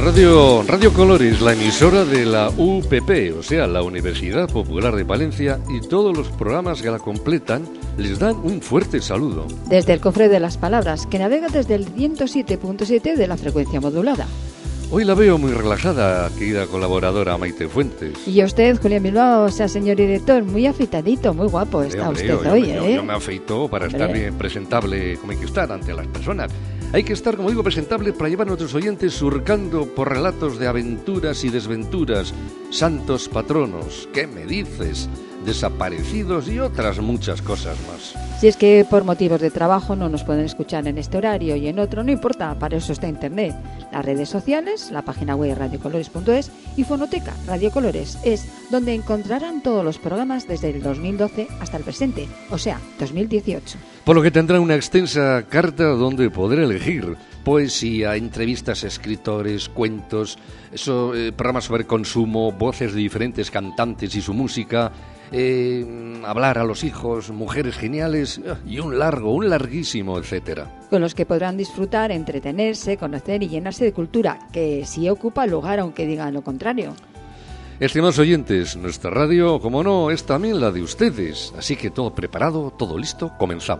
Radio Colores, la emisora de la UPP, o sea, la Universidad Popular de Palencia, y todos los programas que la completan les dan un fuerte saludo. Desde el cofre de las palabras, que navega desde el 107.7 de la frecuencia modulada. Hoy la veo muy relajada, querida colaboradora Maite Fuentes. Y usted, Julián Bilbao, o sea, señor director, muy afeitadito, muy guapo está usted hoy, ¿eh? Yo me afeito para estar bien presentable como hay que estar ante las personas. Hay que estar, como digo, presentable para llevar a nuestros oyentes surcando por relatos de aventuras y desventuras, santos patronos, ¿qué me dices?, desaparecidos y otras muchas cosas más. Si es que por motivos de trabajo no nos pueden escuchar en este horario y en otro, no importa, para eso está Internet. Las redes sociales, la página web radiocolores.es y Fonoteca Radio Colores es donde encontrarán todos los programas desde el 2012 hasta el presente, o sea, 2018. Por lo que tendrán una extensa carta donde poder elegir poesía, entrevistas a escritores, cuentos, programas sobre consumo, voces de diferentes cantantes y su música, hablar a los hijos, mujeres geniales y un larguísimo, etcétera. Con los que podrán disfrutar, entretenerse, conocer y llenarse de cultura, que sí ocupa lugar aunque digan lo contrario. Estimados oyentes, nuestra radio, como no, es también la de ustedes, así que todo preparado, todo listo, comenzamos.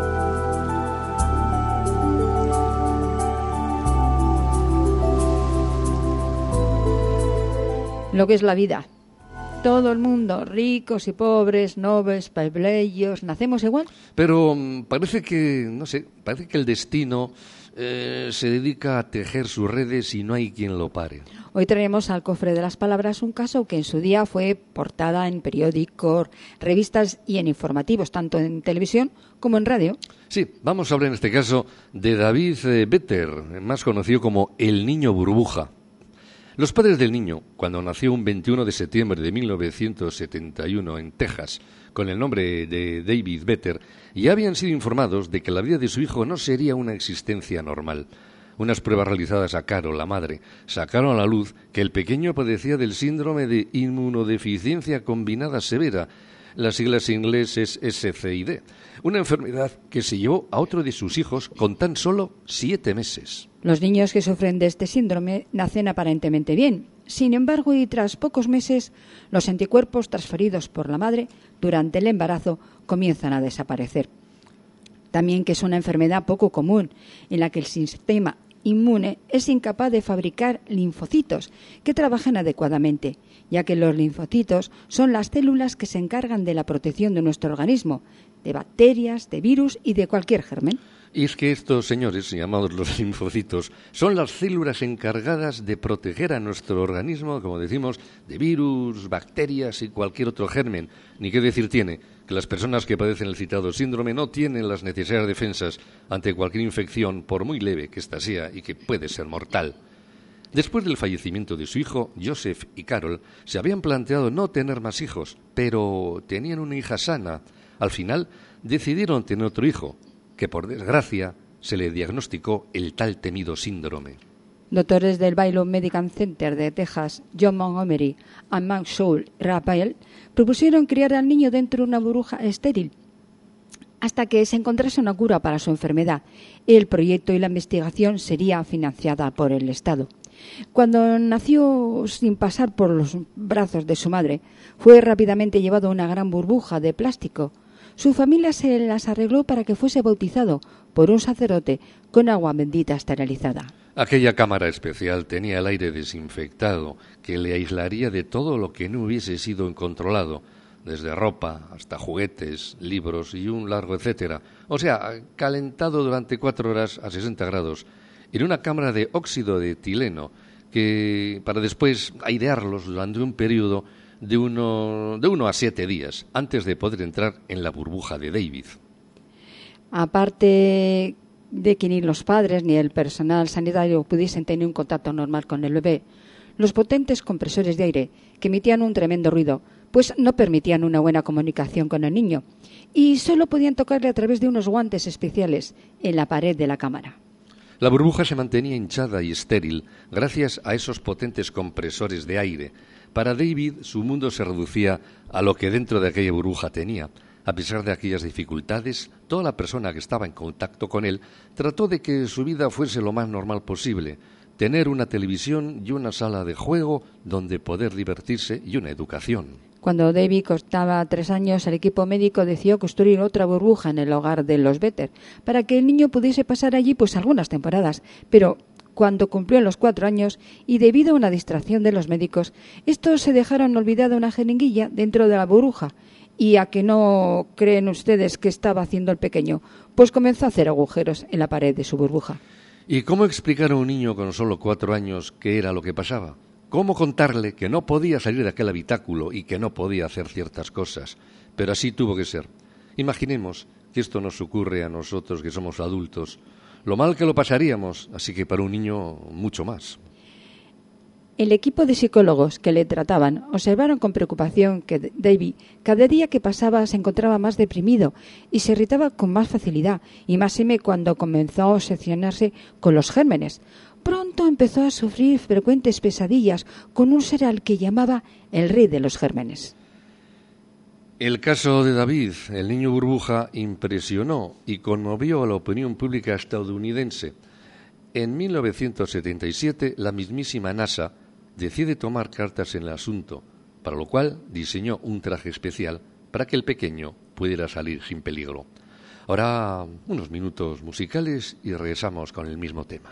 Lo que es la vida. Todo el mundo, ricos y pobres, nobles, plebeyos, ¿nacemos igual? Pero parece que el destino se dedica a tejer sus redes y no hay quien lo pare. Hoy traemos al cofre de las palabras un caso que en su día fue portada en periódicos, revistas y en informativos, tanto en televisión como en radio. Sí, vamos a hablar en este caso de David Vetter, más conocido como el niño burbuja. Los padres del niño, cuando nació un 21 de septiembre de 1971 en Texas, con el nombre de David Vetter, ya habían sido informados de que la vida de su hijo no sería una existencia normal. Unas pruebas realizadas a Carol, la madre, sacaron a la luz que el pequeño padecía del síndrome de inmunodeficiencia combinada severa, las siglas inglesas SCID, una enfermedad que se llevó a otro de sus hijos con tan solo 7 meses. Los niños que sufren de este síndrome nacen aparentemente bien. Sin embargo, y tras pocos meses, los anticuerpos transferidos por la madre durante el embarazo comienzan a desaparecer. También que es una enfermedad poco común, en la que el sistema inmune es incapaz de fabricar linfocitos que trabajen adecuadamente, ya que los linfocitos son las células que se encargan de la protección de nuestro organismo, de bacterias, de virus y de cualquier germen. Y es que estos señores, llamados los linfocitos, son las células encargadas de proteger a nuestro organismo, como decimos, de virus, bacterias y cualquier otro germen. Ni qué decir tiene que las personas que padecen el citado síndrome no tienen las necesarias defensas ante cualquier infección, por muy leve que ésta sea y que puede ser mortal. Después del fallecimiento de su hijo, Joseph y Carol se habían planteado no tener más hijos, pero tenían una hija sana. Al final decidieron tener otro hijo, que por desgracia se le diagnosticó el tal temido síndrome. Doctores del Baylor Medical Center de Texas, John Montgomery y Maxwell Raphael, propusieron criar al niño dentro de una burbuja estéril hasta que se encontrase una cura para su enfermedad. El proyecto y la investigación sería financiada por el Estado. Cuando nació sin pasar por los brazos de su madre, fue rápidamente llevado a una gran burbuja de plástico. Su familia se las arregló para que fuese bautizado por un sacerdote con agua bendita esterilizada. Aquella cámara especial tenía el aire desinfectado que le aislaría de todo lo que no hubiese sido controlado, desde ropa hasta juguetes, libros y un largo etcétera. O sea, calentado durante 4 horas a 60 grados en una cámara de óxido de etileno que para después airearlos durante un periodo de 1 a 7 días antes de poder entrar en la burbuja de David. Aparte de que ni los padres ni el personal sanitario pudiesen tener un contacto normal con el bebé, los potentes compresores de aire, que emitían un tremendo ruido, pues no permitían una buena comunicación con el niño y solo podían tocarle a través de unos guantes especiales en la pared de la cámara. La burbuja se mantenía hinchada y estéril gracias a esos potentes compresores de aire. Para David, su mundo se reducía a lo que dentro de aquella burbuja tenía. A pesar de aquellas dificultades, toda la persona que estaba en contacto con él trató de que su vida fuese lo más normal posible, tener una televisión y una sala de juego donde poder divertirse y una educación. Cuando David costaba 3 años, el equipo médico decidió construir otra burbuja en el hogar de los Vetter para que el niño pudiese pasar allí pues algunas temporadas. Pero cuando cumplió los 4 años y debido a una distracción de los médicos, estos se dejaron olvidada una jeringuilla dentro de la burbuja. ¿Y a que no creen ustedes que estaba haciendo el pequeño? Pues comenzó a hacer agujeros en la pared de su burbuja. ¿Y cómo explicar a un niño con solo 4 años qué era lo que pasaba? ¿Cómo contarle que no podía salir de aquel habitáculo y que no podía hacer ciertas cosas? Pero así tuvo que ser. Imaginemos que esto nos ocurre a nosotros que somos adultos. Lo mal que lo pasaríamos, así que para un niño mucho más. El equipo de psicólogos que le trataban observaron con preocupación que David cada día que pasaba se encontraba más deprimido y se irritaba con más facilidad, y máxime cuando comenzó a obsesionarse con los gérmenes. Pronto empezó a sufrir frecuentes pesadillas con un ser al que llamaba el rey de los gérmenes. El caso de David, el niño burbuja, impresionó y conmovió a la opinión pública estadounidense. En 1977, la mismísima NASA decide tomar cartas en el asunto, para lo cual diseñó un traje especial para que el pequeño pudiera salir sin peligro. Ahora, unos minutos musicales y regresamos con el mismo tema.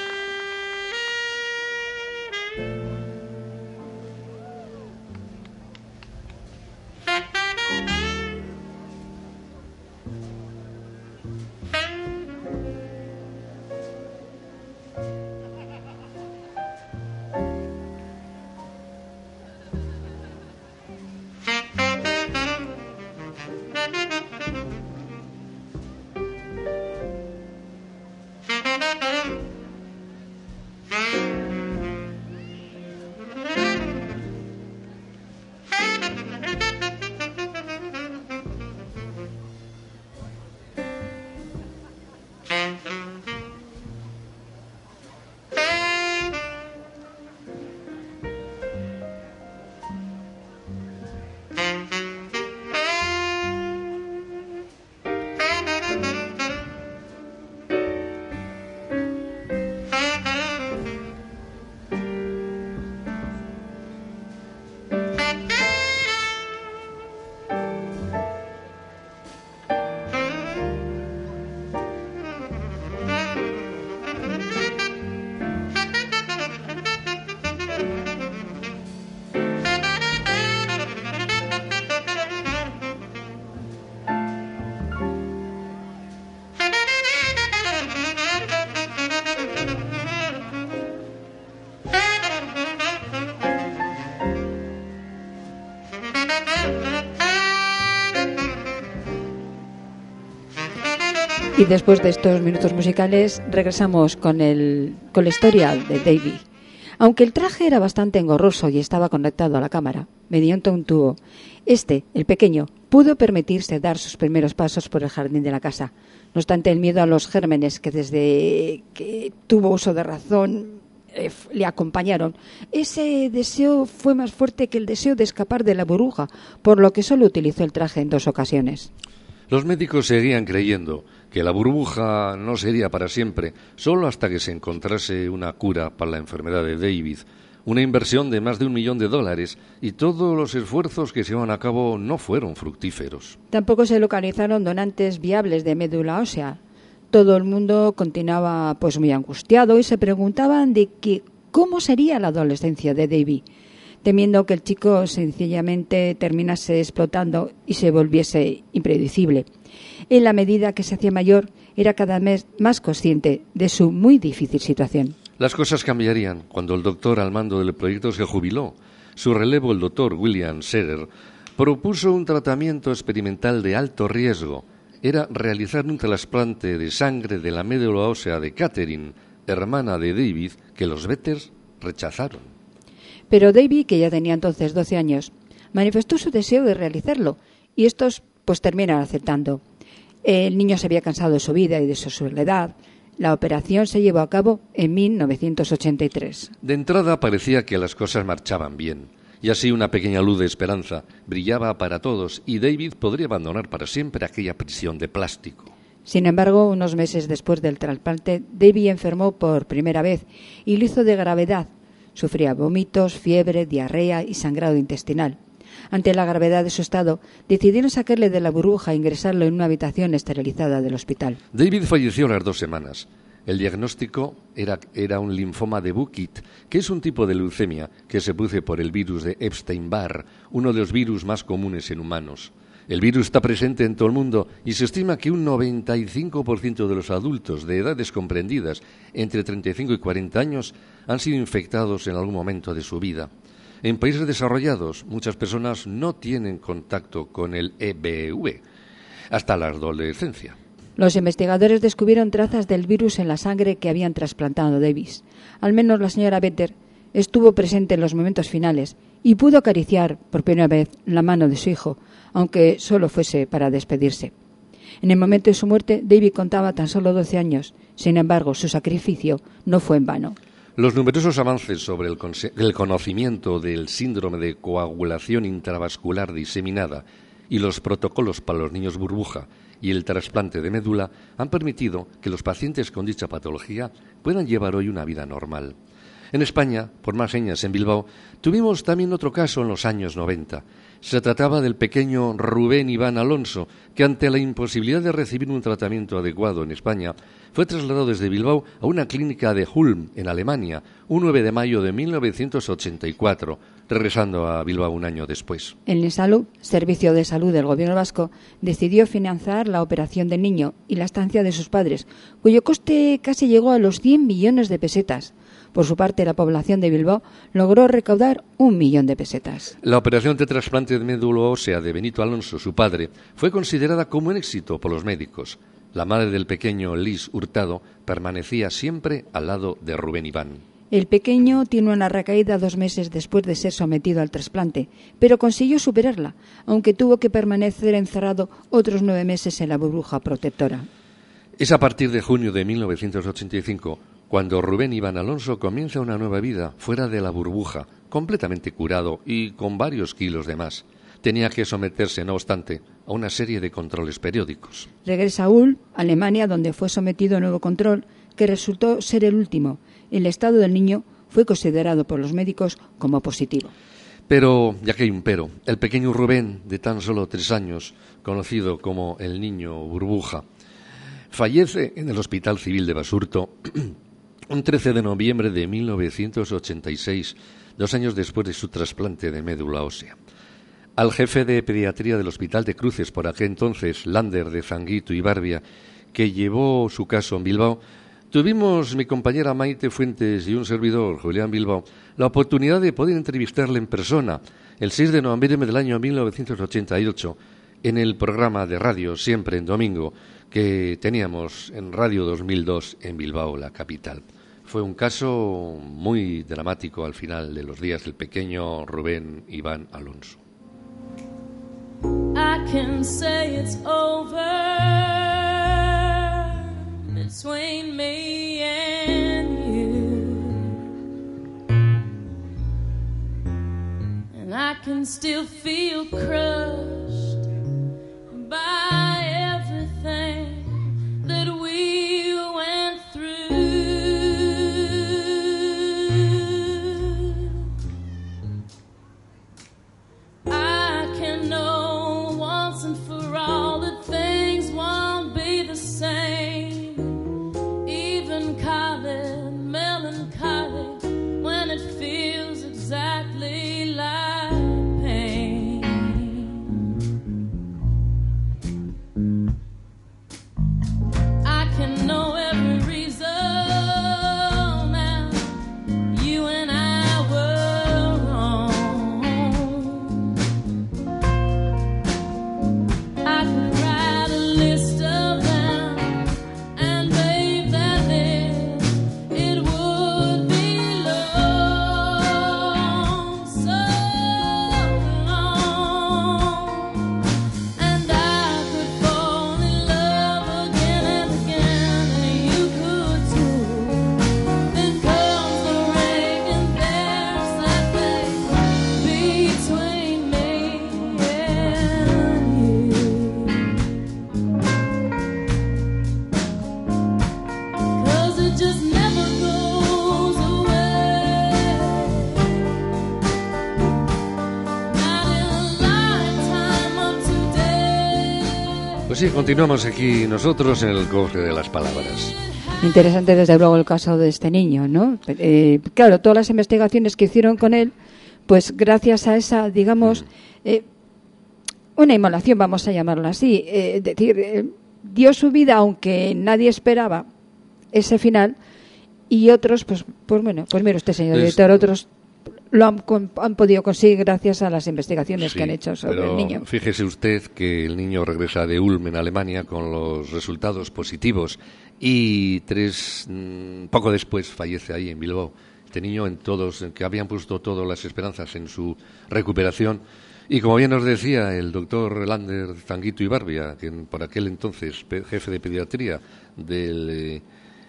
Y después de estos minutos musicales regresamos con la historia de David. Aunque el traje era bastante engorroso y estaba conectado a la cámara mediante un tubo, el pequeño, pudo permitirse dar sus primeros pasos por el jardín de la casa. No obstante, el miedo a los gérmenes que desde que tuvo uso de razón le acompañaron, ese deseo fue más fuerte que el deseo de escapar de la burbuja, por lo que solo utilizó el traje en 2 ocasiones. Los médicos seguían creyendo que la burbuja no sería para siempre, solo hasta que se encontrase una cura para la enfermedad de David, una inversión de más de $1 millón, y todos los esfuerzos que se llevan a cabo no fueron fructíferos. Tampoco se localizaron donantes viables de médula ósea. Todo el mundo continuaba pues muy angustiado y se preguntaban de cómo sería la adolescencia de David, temiendo que el chico sencillamente terminase explotando y se volviese impredecible. En la medida que se hacía mayor, era cada vez más consciente de su muy difícil situación. Las cosas cambiarían cuando el doctor al mando del proyecto se jubiló. Su relevo, el doctor William Seger, propuso un tratamiento experimental de alto riesgo. Era realizar un trasplante de sangre de la médula ósea de Catherine, hermana de David, que los Vetters rechazaron. Pero David, que ya tenía entonces 12 años, manifestó su deseo de realizarlo y estos pues terminan aceptando. El niño se había cansado de su vida y de su soledad. La operación se llevó a cabo en 1983. De entrada parecía que las cosas marchaban bien, y así una pequeña luz de esperanza brillaba para todos y David podría abandonar para siempre aquella prisión de plástico. Sin embargo, unos meses después del trasplante, David enfermó por primera vez y lo hizo de gravedad. Sufría vómitos, fiebre, diarrea y sangrado intestinal. Ante la gravedad de su estado, decidieron sacarle de la burbuja e ingresarlo en una habitación esterilizada del hospital. David falleció a las 2 semanas. El diagnóstico era un linfoma de Burkitt, que es un tipo de leucemia que se produce por el virus de Epstein-Barr, uno de los virus más comunes en humanos. El virus está presente en todo el mundo y se estima que un 95% de los adultos de edades comprendidas entre 35 y 40 años han sido infectados en algún momento de su vida. En países desarrollados, muchas personas no tienen contacto con el EBV hasta la adolescencia. Los investigadores descubrieron trazas del virus en la sangre que habían trasplantado Davis. Al menos la señora Vetter estuvo presente en los momentos finales y pudo acariciar por primera vez la mano de su hijo, aunque solo fuese para despedirse. En el momento de su muerte, David contaba tan solo 12 años. Sin embargo, su sacrificio no fue en vano. Los numerosos avances sobre el conocimiento del síndrome de coagulación intravascular diseminada y los protocolos para los niños burbuja y el trasplante de médula han permitido que los pacientes con dicha patología puedan llevar hoy una vida normal. En España, por más señas en Bilbao, tuvimos también otro caso en los años 90. Se trataba del pequeño Rubén Iván Alonso, que ante la imposibilidad de recibir un tratamiento adecuado en España, fue trasladado desde Bilbao a una clínica de Ulm, en Alemania, un 9 de mayo de 1984, regresando a Bilbao un año después. El Nesalud, Servicio de Salud del Gobierno Vasco, decidió financiar la operación del niño y la estancia de sus padres, cuyo coste casi llegó a los 100 millones de pesetas. Por su parte, la población de Bilbao logró recaudar 1 millón de pesetas. La operación de trasplante de médula ósea de Benito Alonso, su padre, fue considerada como un éxito por los médicos. La madre del pequeño, Liz Hurtado, permanecía siempre al lado de Rubén Iván. El pequeño tiene una recaída 2 meses después de ser sometido al trasplante, pero consiguió superarla, aunque tuvo que permanecer encerrado otros 9 meses en la burbuja protectora. Es a partir de junio de 1985 cuando Rubén Iván Alonso comienza una nueva vida fuera de la burbuja, completamente curado y con varios kilos de más. Tenía que someterse, no obstante, a una serie de controles periódicos. Regresa a Ulm, Alemania, donde fue sometido a nuevo control, que resultó ser el último. El estado del niño fue considerado por los médicos como positivo. Pero, ya que hay un pero, el pequeño Rubén, de tan solo 3 años, conocido como el niño burbuja, fallece en el Hospital Civil de Basurto un 13 de noviembre de 1986, 2 años después de su trasplante de médula ósea. Al jefe de pediatría del Hospital de Cruces, por aquel entonces, Lander de Zanguito y Barbia, que llevó su caso en Bilbao, tuvimos mi compañera Maite Fuentes y un servidor, Julián Bilbao, la oportunidad de poder entrevistarle en persona el 6 de noviembre del año 1988 en el programa de radio Siempre en Domingo que teníamos en Radio 2002 en Bilbao, la capital. Fue un caso muy dramático al final de los días del pequeño Rubén Iván Alonso. I can say it's over between me and you, and I can still feel crushed by everything that we went through. I can know once and for all that things won't be the same, even call it melancholy when it feels exactly like pain. Pues sí, continuamos aquí nosotros en el cofre de las palabras. Interesante, desde luego, el caso de este niño, ¿no? Claro, todas las investigaciones que hicieron con él, pues gracias a esa, digamos, una inmolación, vamos a llamarlo así, decir, dio su vida aunque nadie esperaba ese final, y otros, pues bueno, pues mire usted, señor director, otros lo han podido conseguir gracias a las investigaciones que han hecho sobre el niño. Fíjese usted que el niño regresa de Ulm, en Alemania, con los resultados positivos, y poco después fallece ahí en Bilbao. Este niño, en que habían puesto todas las esperanzas en su recuperación, y como bien nos decía el doctor Lander Zanguito Ibarbia, que por aquel entonces jefe de pediatría del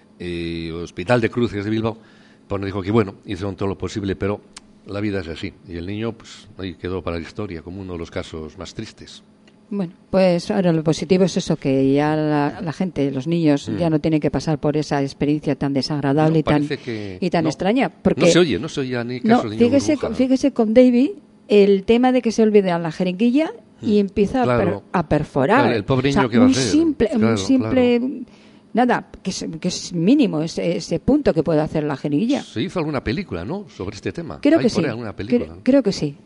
Hospital de Cruces de Bilbao, pues nos dijo que bueno, hicieron todo lo posible, pero la vida es así, y el niño pues ahí quedó para la historia como uno de los casos más tristes. Bueno, pues ahora lo positivo es eso, que ya la gente, los niños, ya no tienen que pasar por esa experiencia tan desagradable y tan extraña. Porque No se oye ni caso de niño burbuja. Fíjese con David, el tema de que se olvida la jeringuilla y empieza a perforar. Claro, el pobre niño, ¿qué va a hacer? Un simple nada, que es mínimo ese punto que puede hacer la jeringuilla. Se hizo alguna película, ¿no?, sobre este tema. Creo que sí. Creo que sí.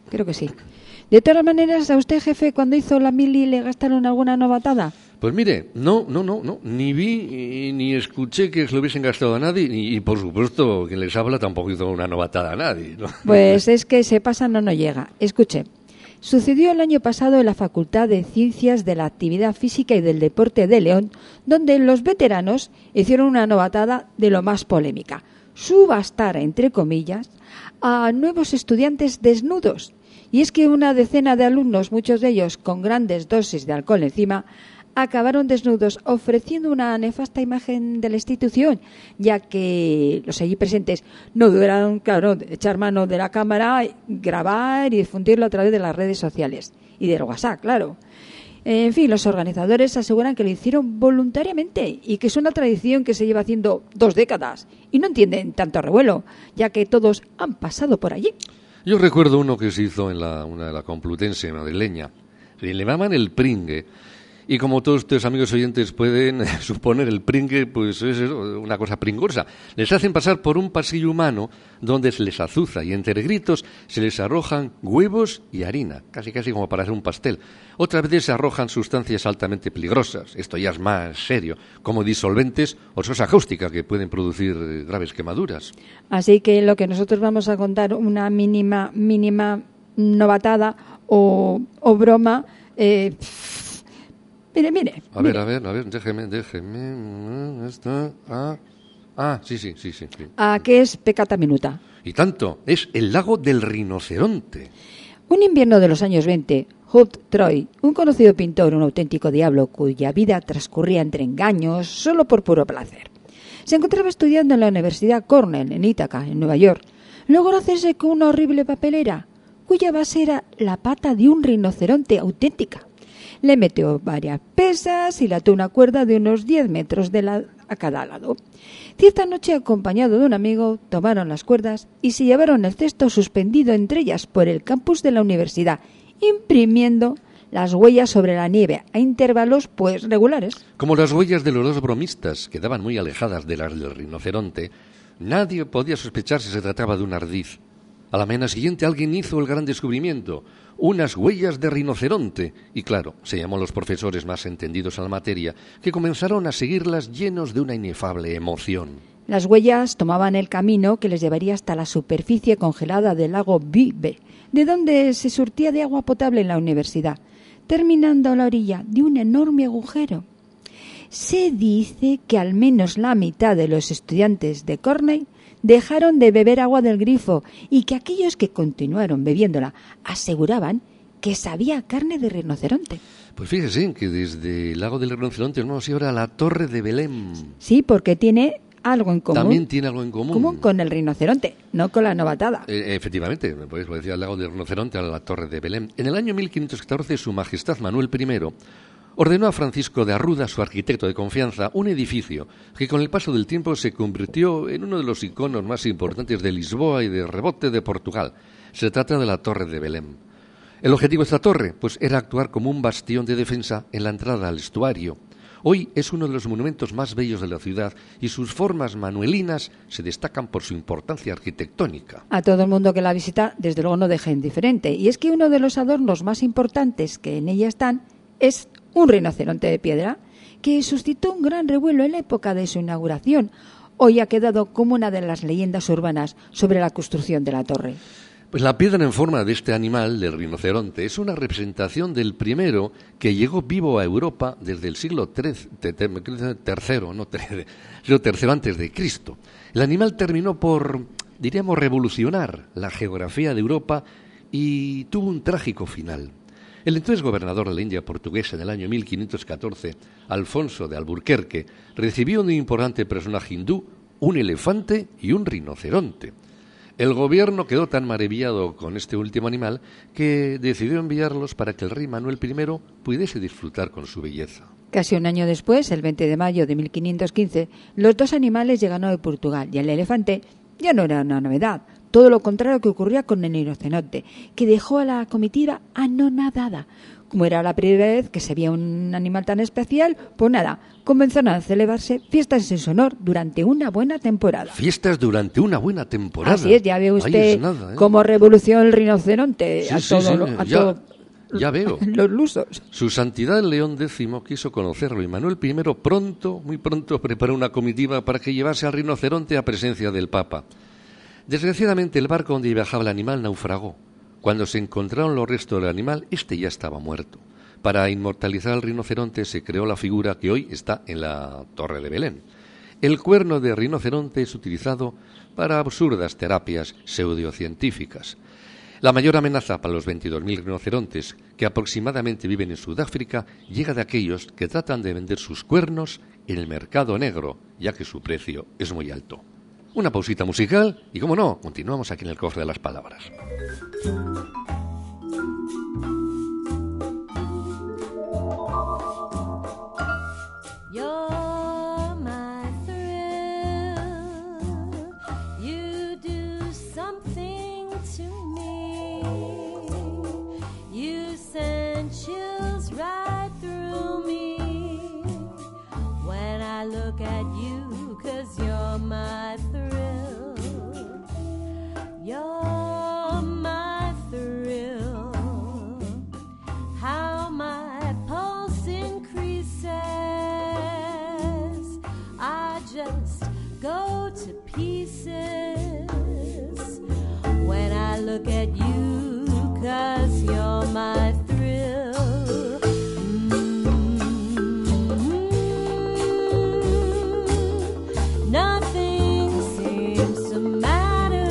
De todas maneras, ¿a usted, jefe, cuando hizo la mili le gastaron alguna novatada? Pues mire, no, ni vi ni escuché que se lo hubiesen gastado a nadie, y por supuesto quien les habla tampoco hizo una novatada a nadie, ¿no? Pues es que se pasa, no llega. Escuche, sucedió el año pasado en la Facultad de Ciencias de la Actividad Física y del Deporte de León, donde los veteranos hicieron una novatada de lo más polémica: subastar, entre comillas, a nuevos estudiantes desnudos. Y es que una decena de alumnos, muchos de ellos con grandes dosis de alcohol encima, acabaron desnudos ofreciendo una nefasta imagen de la institución, ya que los allí presentes no dudaron, claro, echar mano de la cámara, grabar y difundirlo a través de las redes sociales y del WhatsApp, claro. En fin, los organizadores aseguran que lo hicieron voluntariamente y que es una tradición que se lleva haciendo 2 décadas, y no entienden tanto revuelo, ya que todos han pasado por allí. Yo recuerdo uno que se hizo en una de la Complutense madrileña. Le llamaban el pringue. Y como todos ustedes, amigos oyentes, pueden suponer, el pringue pues es una cosa pringosa. Les hacen pasar por un pasillo humano donde se les azuza y entre gritos se les arrojan huevos y harina, casi como para hacer un pastel. Otras veces se arrojan sustancias altamente peligrosas, esto ya es más serio, como disolventes o sosa cáustica que pueden producir graves quemaduras. Así que lo que nosotros vamos a contar, una mínima novatada o broma... Mire. A ver, déjeme. Sí. ¿A qué es peccata minuta? Y tanto, es el lago del rinoceronte. Un invierno de los años 20, Hugh Troy, un conocido pintor, un auténtico diablo cuya vida transcurría entre engaños solo por puro placer, se encontraba estudiando en la Universidad Cornell, en Ítaca, en Nueva York. Logró hacerse con una horrible papelera, cuya base era la pata de un rinoceronte auténtica. Le metió varias pesas y le ató una cuerda de unos 10 metros a cada lado. Cierta noche, acompañado de un amigo, tomaron las cuerdas y se llevaron el cesto suspendido entre ellas por el campus de la universidad, imprimiendo las huellas sobre la nieve a intervalos pues regulares. Como las huellas de los 2 bromistas quedaban muy alejadas de las del rinoceronte, nadie podía sospechar si se trataba de un ardid. A la mañana siguiente alguien hizo el gran descubrimiento: unas huellas de rinoceronte. Y claro, se llamó a los profesores más entendidos a la materia, que comenzaron a seguirlas llenos de una inefable emoción. Las huellas tomaban el camino que les llevaría hasta la superficie congelada del lago Bibe, de donde se surtía de agua potable en la universidad, terminando a la orilla de un enorme agujero. Se dice que al menos la mitad de los estudiantes de Cornell dejaron de beber agua del grifo y que aquellos que continuaron bebiéndola aseguraban que sabía a carne de rinoceronte. Pues fíjese que desde el lago del rinoceronte nos vamos ahora a la Torre de Belém. Sí, porque tiene algo en común. También tiene algo en común. Con el rinoceronte, no con la novatada. Efectivamente, pues decía el lago del rinoceronte a la Torre de Belém. En el año 1514, Su Majestad Manuel I ordenó a Francisco de Arruda, su arquitecto de confianza, un edificio que con el paso del tiempo se convirtió en uno de los iconos más importantes de Lisboa y de rebote de Portugal. Se trata de la Torre de Belém. El objetivo de esta torre pues, era actuar como un bastión de defensa en la entrada al estuario. Hoy es uno de los monumentos más bellos de la ciudad y sus formas manuelinas se destacan por su importancia arquitectónica. A todo el mundo que la visita, desde luego no deja indiferente. Y es que uno de los adornos más importantes que en ella están es un rinoceronte de piedra que suscitó un gran revuelo en la época de su inauguración. Hoy ha quedado como una de las leyendas urbanas sobre la construcción de la torre. Pues la piedra en forma de este animal, del rinoceronte, es una representación del primero que llegó vivo a Europa desde el siglo III antes de Cristo. El animal terminó por, diríamos, revolucionar la geografía de Europa y tuvo un trágico final. El entonces gobernador de la India portuguesa en el año 1514, Alfonso de Alburquerque, recibió un importante personaje hindú, un elefante y un rinoceronte. El gobierno quedó tan maravillado con este último animal que decidió enviarlos para que el rey Manuel I pudiese disfrutar con su belleza. Casi un año después, el 20 de mayo de 1515, los dos animales llegaron de Portugal y el elefante ya no era una novedad. Todo lo contrario que ocurría con el rinoceronte, que dejó a la comitiva anonadada. Como era la primera vez que se veía un animal tan especial, pues nada, comenzaron a celebrarse fiestas en su honor durante una buena temporada. Fiestas durante una buena temporada. Así es, ya ve usted cómo revolucionó el rinoceronte ya veo. Los lusos. Su santidad el León X quiso conocerlo y Manuel I muy pronto preparó una comitiva para que llevase al rinoceronte a presencia del Papa. Desgraciadamente el barco donde viajaba el animal naufragó. Cuando se encontraron los restos del animal, este ya estaba muerto. Para inmortalizar al rinoceronte se creó la figura que hoy está en la Torre de Belén. El cuerno de rinoceronte es utilizado para absurdas terapias pseudocientíficas. La mayor amenaza para los 22.000 rinocerontes que aproximadamente viven en Sudáfrica llega de aquellos que tratan de vender sus cuernos en el mercado negro, ya que su precio es muy alto. Una pausita musical y, como no, continuamos aquí en el Cofre de las Palabras. You're my thrill. You do something to me. You send chills right through me when I look at you, 'cause you're my thrill. You're my thrill. How my pulse increases. I just go to pieces when I look at you, 'cause you're my thrill. Nothing seems to matter.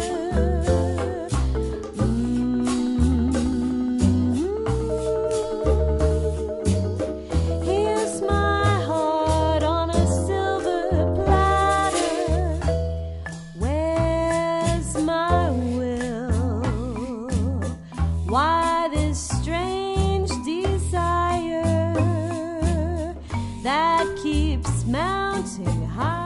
Here's my heart on a silver platter. Where's my will? Why this strange desire that keeps mounting higher?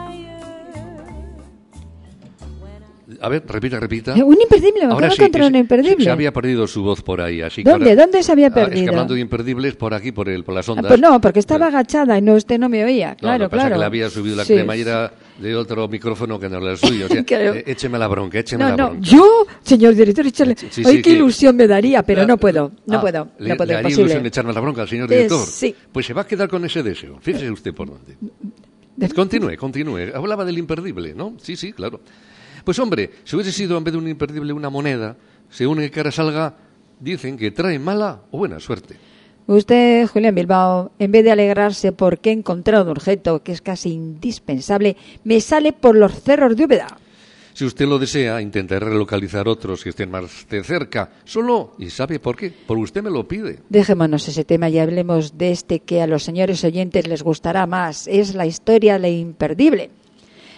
A ver, repita. Un imperdible, me Ahora acabo de sí, encontrar un imperdible. se había perdido su voz por ahí. Así que ¿Dónde? ahora- ¿Dónde se había Es que perdido? hablando de imperdibles, por aquí, por las ondas. Pues no, porque estaba agachada y usted no me oía. No, Claro, lo que pasa es claro. que le había subido la Sí. cremallera de otro micrófono que no era el suyo. O sea, Claro. Écheme la bronca, No, bronca. yo, señor director, échale. Sí, Ay, sí, qué que- ilusión me daría, pero Ah, no puedo, no ah, puedo, le haría imposible. ilusión de echarme la bronca al señor director. Sí. Pues se va a quedar con ese deseo. Fíjese usted por dónde. Continúe. Hablaba del imperdible, ¿no? Sí, claro. Pues hombre, si hubiese sido en vez de un imperdible una moneda, según el cara salga, dicen que trae mala o buena suerte. Usted, Julián Bilbao, en vez de alegrarse porque he encontrado un objeto que es casi indispensable, me sale por los cerros de Úbeda. Si usted lo desea, intentaré relocalizar otros que estén más de cerca. Solo, ¿y sabe por qué? Porque usted me lo pide. Dejémonos ese tema y hablemos de este que a los señores oyentes les gustará más. Es la historia de imperdible.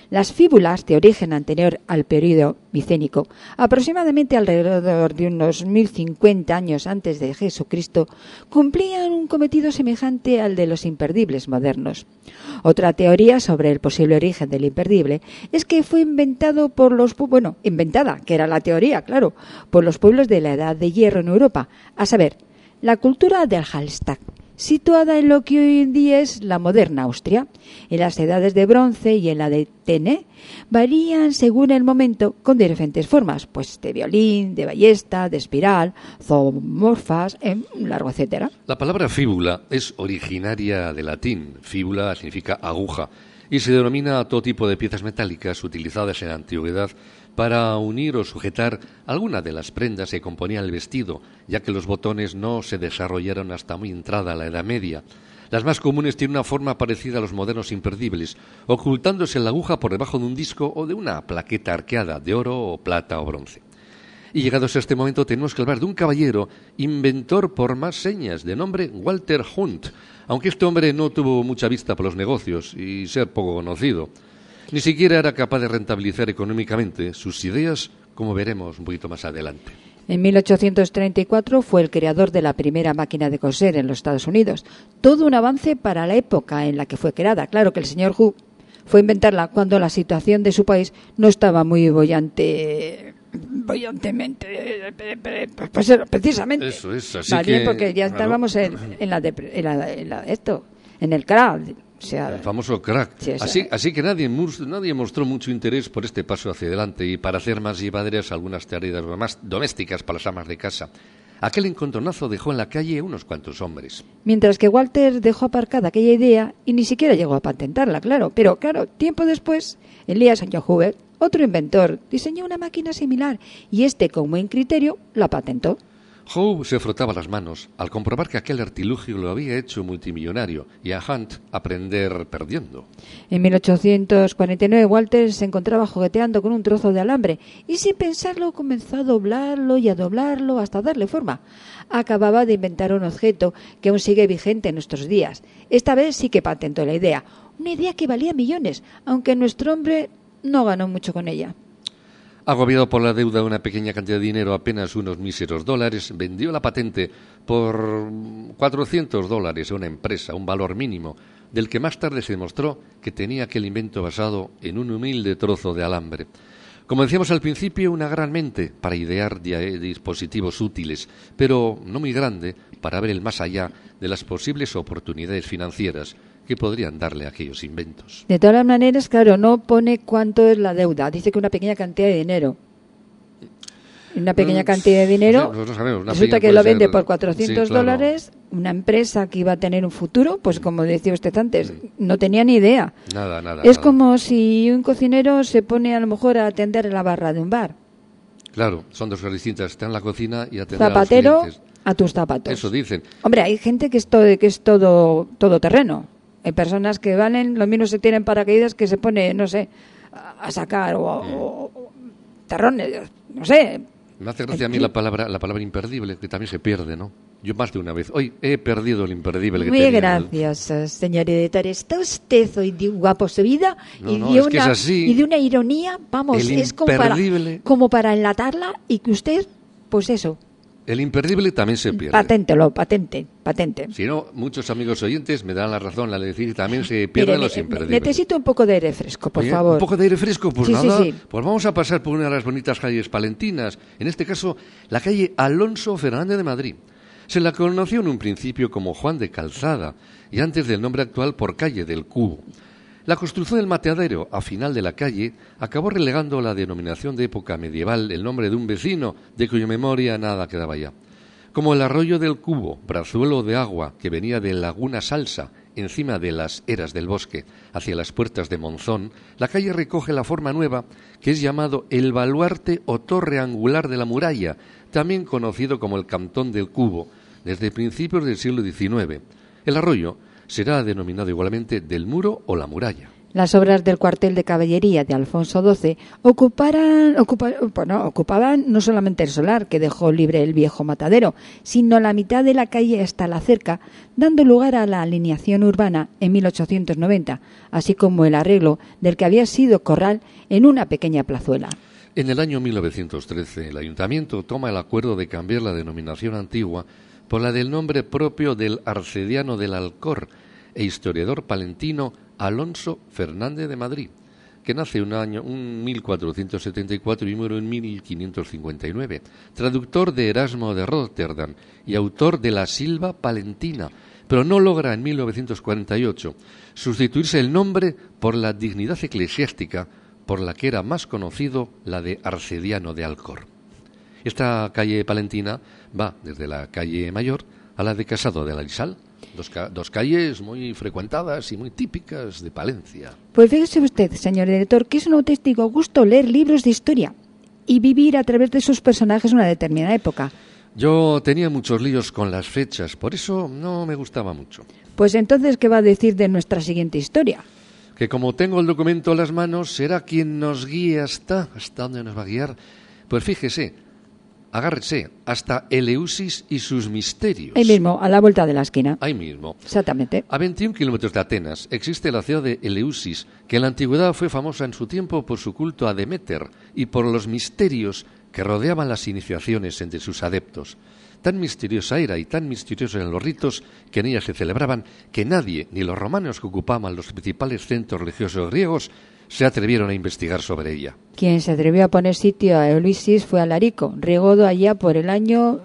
Las fíbulas, de origen anterior al período micénico, aproximadamente alrededor de unos 1050 años antes de Jesucristo, cumplían un cometido semejante al de los imperdibles modernos. Otra teoría sobre el posible origen del imperdible es que fue inventado por los inventada, que era la teoría, claro, por los pueblos de la Edad de Hierro en Europa, a saber, la cultura del Hallstatt, situada en lo que hoy en día es la moderna Austria. En las edades de bronce y en la de Tene varían según el momento con diferentes formas, pues de violín, de ballesta, de espiral, zoomorfas, un largo etcétera. La palabra fíbula es originaria del latín. Fíbula significa aguja y se denomina a todo tipo de piezas metálicas utilizadas en la antigüedad para unir o sujetar alguna de las prendas que componían el vestido, ya que los botones no se desarrollaron hasta muy entrada la Edad Media. Las más comunes tienen una forma parecida a los modernos imperdibles, ocultándose la aguja por debajo de un disco o de una plaqueta arqueada de oro o plata o bronce. Y llegados a este momento tenemos que hablar de un caballero, inventor por más señas, de nombre Walter Hunt, aunque este hombre no tuvo mucha vista por los negocios y ser poco conocido. Ni siquiera era capaz de rentabilizar económicamente sus ideas, como veremos un poquito más adelante. En 1834 fue el creador de la primera máquina de coser en los Estados Unidos. Todo un avance para la época en la que fue creada. Claro que el señor Hunt fue a inventarla cuando la situación de su país no estaba muy bollantemente, pues precisamente. Eso es, así Vale, que, porque ya claro, estábamos en el crack. O sea, el famoso crack. Sí, Así que nadie mostró mucho interés por este paso hacia adelante y para hacer más llevaderas algunas tareas más domésticas para las amas de casa. Aquel encontronazo dejó en la calle unos cuantos hombres. Mientras que Walter dejó aparcada aquella idea y ni siquiera llegó a patentarla, claro. Pero claro, tiempo después, Elias Joubert, otro inventor, diseñó una máquina similar y con buen criterio, la patentó. Howe se frotaba las manos al comprobar que aquel artilugio lo había hecho multimillonario y a Hunt aprender perdiendo. En 1849 Walter se encontraba jugueteando con un trozo de alambre y sin pensarlo comenzó a doblarlo y a doblarlo hasta darle forma. Acababa de inventar un objeto que aún sigue vigente en nuestros días. Esta vez sí que patentó la idea, una idea que valía millones, aunque nuestro hombre no ganó mucho con ella. Agobiado por la deuda de una pequeña cantidad de dinero, apenas unos míseros dólares, vendió la patente por $400 a una empresa, un valor mínimo, del que más tarde se demostró que tenía aquel invento basado en un humilde trozo de alambre. Como decíamos al principio, una gran mente para idear dispositivos útiles, pero no muy grande para ver el más allá de las posibles oportunidades financieras que podrían darle a aquellos inventos. De todas maneras, claro, no pone cuánto es la deuda. Dice que una pequeña cantidad de dinero. Una pequeña cantidad de dinero, no sabemos, resulta que lo vende por $400, sí, claro. Una empresa que iba a tener un futuro, pues como decía usted antes, no tenía ni idea. Nada. Es como si un cocinero se pone a lo mejor a atender la barra de un bar. Claro, son dos cosas distintas. Está en la cocina y atender Zapatero a los clientes. a tus zapatos. Eso dicen. Hombre, hay gente que es todo terreno. Hay personas que valen, lo mismo se tienen paracaídas que se pone, no sé, a sacar o terrones, no sé. Me hace gracia a mí la palabra imperdible, que también se pierde, ¿no? Yo más de una vez. Hoy he perdido el imperdible que Muy tenía. gracias, señor editor. Está usted hoy de un guapo su vida Es que es así. y de una ironía, vamos, El es imperdible. como para enlatarla y que usted, pues eso, El imperdible también se pierde. Patente. Si no, muchos amigos oyentes me dan la razón al decir que también se pierden Mire, los imperdibles. necesito un poco de aire fresco, por Oye, favor. ¿Un poco de aire fresco? Pues Sí, nada, sí. pues vamos a pasar por una de las bonitas calles palentinas, en este caso la calle Alonso Fernández de Madrid. Se la conoció en un principio como Juan de Calzada y antes del nombre actual por calle del Cubo. La construcción del mateadero a final de la calle acabó relegando la denominación de época medieval el nombre de un vecino de cuya memoria nada quedaba ya. Como el arroyo del Cubo, brazuelo de agua que venía de Laguna Salsa, encima de las eras del bosque, hacia las puertas de Monzón, la calle recoge la forma nueva que es llamado el baluarte o torre angular de la muralla, también conocido como el Cantón del Cubo, desde principios del siglo XIX. El arroyo será denominado igualmente del Muro o la Muralla. Las obras del cuartel de caballería de Alfonso XII ocupaban no solamente el solar, que dejó libre el viejo matadero, sino la mitad de la calle hasta la cerca, dando lugar a la alineación urbana en 1890, así como el arreglo del que había sido corral en una pequeña plazuela. En el año 1913, el ayuntamiento toma el acuerdo de cambiar la denominación antigua por la del nombre propio del arcediano del Alcor e historiador palentino Alonso Fernández de Madrid, que nace un 1474 y muere en 1559, traductor de Erasmo de Róterdam y autor de la Silva Palentina, pero no logra en 1948 sustituirse el nombre por la dignidad eclesiástica por la que era más conocido, la de Arcediano de Alcor. Esta calle palentina va desde la calle Mayor a la de Casado de la Lisal, dos calles muy frecuentadas y muy típicas de Palencia. Pues fíjese usted, señor director, que es un auténtico gusto leer libros de historia y vivir a través de sus personajes una determinada época. Yo tenía muchos líos con las fechas, por eso no me gustaba mucho. Pues entonces, ¿qué va a decir de nuestra siguiente historia? Que como tengo el documento en las manos, será quien nos guíe hasta dónde nos va a guiar. Pues fíjese, agárrese, hasta Eleusis y sus misterios. Ahí mismo, a la vuelta de la esquina. Ahí mismo. Exactamente. A 21 kilómetros de Atenas existe la ciudad de Eleusis, que en la antigüedad fue famosa en su tiempo por su culto a Deméter y por los misterios que rodeaban las iniciaciones entre sus adeptos. Tan misteriosa era y tan misteriosos eran los ritos que en ella se celebraban que nadie, ni los romanos que ocupaban los principales centros religiosos griegos, se atrevieron a investigar sobre ella. Quien se atrevió a poner sitio a Eleusis fue Alarico, Regodo allá por el año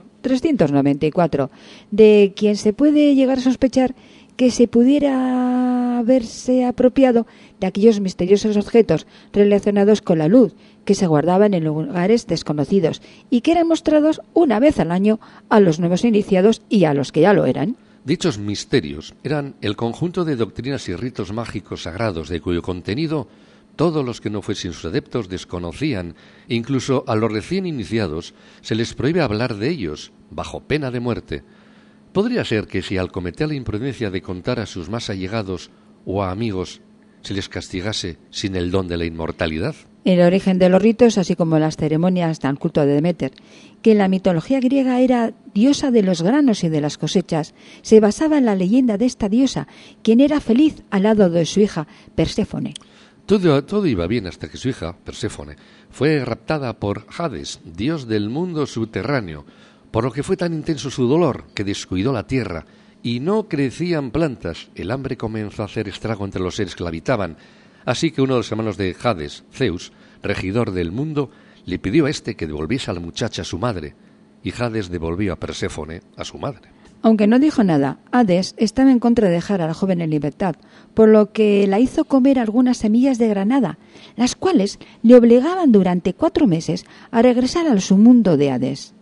394, de quien se puede llegar a sospechar que se pudiera haberse apropiado de aquellos misteriosos objetos relacionados con la luz que se guardaban en lugares desconocidos y que eran mostrados una vez al año a los nuevos iniciados y a los que ya lo eran. Dichos misterios eran el conjunto de doctrinas y ritos mágicos sagrados de cuyo contenido todos los que no fuesen sus adeptos desconocían. Incluso a los recién iniciados se les prohíbe hablar de ellos, bajo pena de muerte. ¿Podría ser que si al cometer la imprudencia de contar a sus más allegados o a amigos se les castigase sin el don de la inmortalidad? El origen de los ritos, así como las ceremonias del culto de Deméter, que en la mitología griega era diosa de los granos y de las cosechas, se basaba en la leyenda de esta diosa, quien era feliz al lado de su hija Perséfone. Todo iba bien hasta que su hija, Perséfone, fue raptada por Hades, dios del mundo subterráneo, por lo que fue tan intenso su dolor que descuidó la tierra y no crecían plantas. El hambre comenzó a hacer estrago entre los seres que la habitaban, así que uno de los hermanos de Hades, Zeus, regidor del mundo, le pidió a éste que devolviese a la muchacha a su madre, y Hades devolvió a Perséfone a su madre. Aunque no dijo nada, Hades estaba en contra de dejar a la joven en libertad, por lo que la hizo comer algunas semillas de granada, las cuales le obligaban durante 4 meses a regresar al submundo de Hades.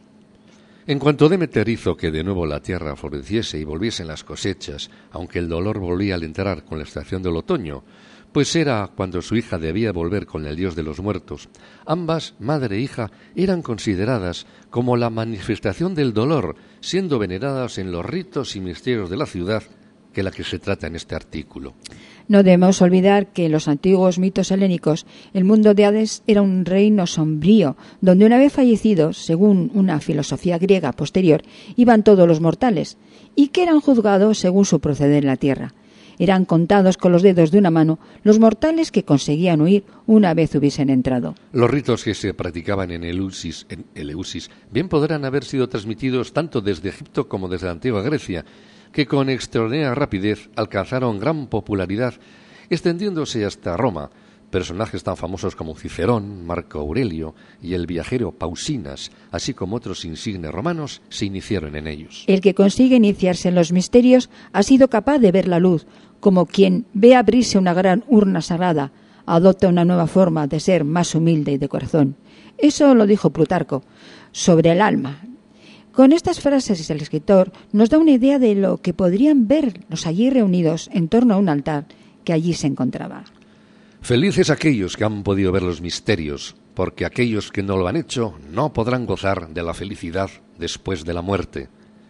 En cuanto Deméter hizo que de nuevo la tierra floreciese y volviesen las cosechas, aunque el dolor volvía al entrar con la estación del otoño, pues era cuando su hija debía volver con el dios de los muertos. Ambas, madre e hija, eran consideradas como la manifestación del dolor, siendo veneradas en los ritos y misterios de la ciudad, que la que se trata en este artículo. No debemos olvidar que en los antiguos mitos helénicos el mundo de Hades era un reino sombrío, donde una vez fallecidos, según una filosofía griega posterior, iban todos los mortales, y que eran juzgados según su proceder en la tierra. Eran contados con los dedos de una mano los mortales que conseguían huir una vez hubiesen entrado. Los ritos que se practicaban en Eleusis bien podrán haber sido transmitidos tanto desde Egipto como desde la antigua Grecia, que con extraordinaria rapidez alcanzaron gran popularidad, extendiéndose hasta Roma. Personajes tan famosos como Cicerón, Marco Aurelio y el viajero Pausinas, así como otros insignes romanos, se iniciaron en ellos. El que consigue iniciarse en los misterios ha sido capaz de ver la luz, como quien ve abrirse una gran urna sagrada, adopta una nueva forma de ser más humilde y de corazón. Eso lo dijo Plutarco sobre el alma. Con estas frases el escritor nos da una idea de lo que podrían ver los allí reunidos en torno a un altar que allí se encontraba. Felices aquellos que han podido ver los misterios, porque aquellos que no lo han hecho no podrán gozar de la felicidad después de la muerte.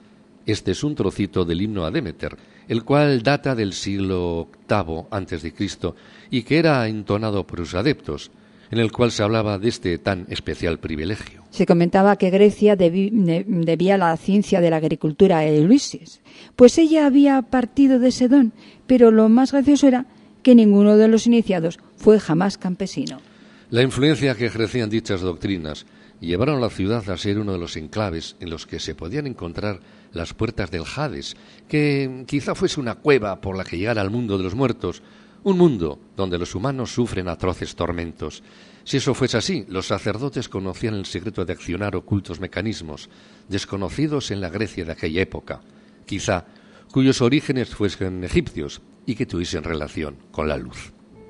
Este es un trocito del himno a Demeter, el cual data del siglo VIII a.C. y que era entonado por sus adeptos, en el cual se hablaba de este tan especial privilegio. Se comentaba que Grecia debía la ciencia de la agricultura a Ulises, pues ella había partido de ese don, pero lo más gracioso era que ninguno de los iniciados fue jamás campesino. La influencia que ejercían dichas doctrinas llevaron a la ciudad a ser uno de los enclaves en los que se podían encontrar las puertas del Hades, que quizá fuese una cueva por la que llegar al mundo de los muertos, un mundo donde los humanos sufren atroces tormentos. Si eso fuese así, los sacerdotes conocían el secreto de accionar ocultos mecanismos, desconocidos en la Grecia de aquella época, quizá cuyos orígenes fuesen egipcios y que tuviesen relación con la luz.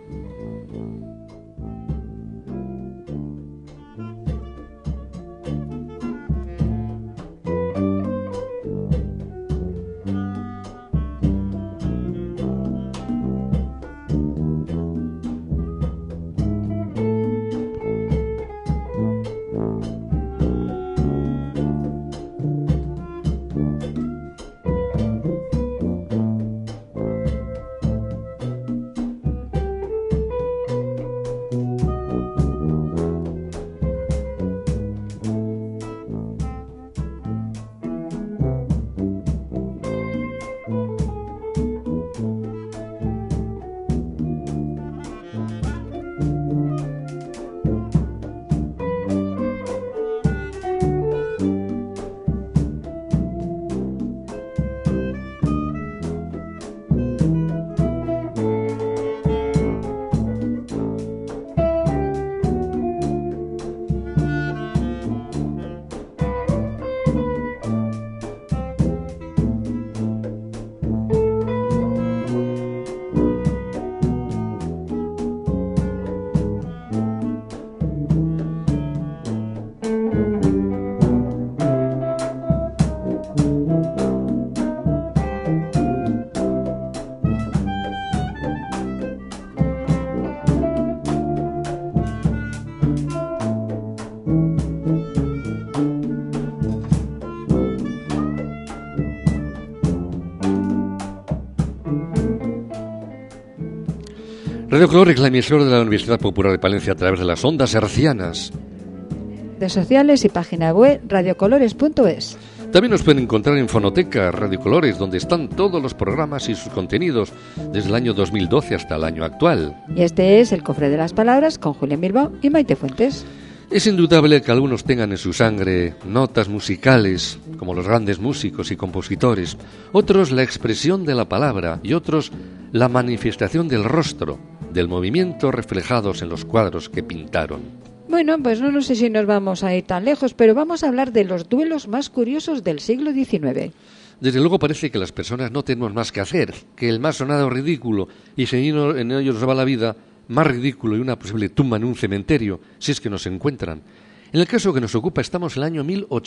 Radio Colores, la emisora de la Universidad Popular de Palencia a través de las ondas hercianas. Redes sociales y página web radiocolores.es. También nos pueden encontrar en Fonoteca Radio Colores, donde están todos los programas y sus contenidos desde el año 2012 hasta el año actual. Y este es El Cofre de las Palabras con Julián Bilbao y Maite Fuentes. Es indudable que algunos tengan en su sangre notas musicales, como los grandes músicos y compositores, otros la expresión de la palabra y otros la manifestación del rostro, del movimiento reflejados en los cuadros que pintaron. Bueno, pues no sé si nos vamos a ir tan lejos, pero vamos a hablar de los duelos más curiosos del siglo XIX. Desde luego parece que las personas no tenemos más que hacer, que el más sonado ridículo, y si en ello nos va la vida, más ridículo y una posible tumba en un cementerio, si es que nos encuentran. En el caso que nos ocupa estamos en el año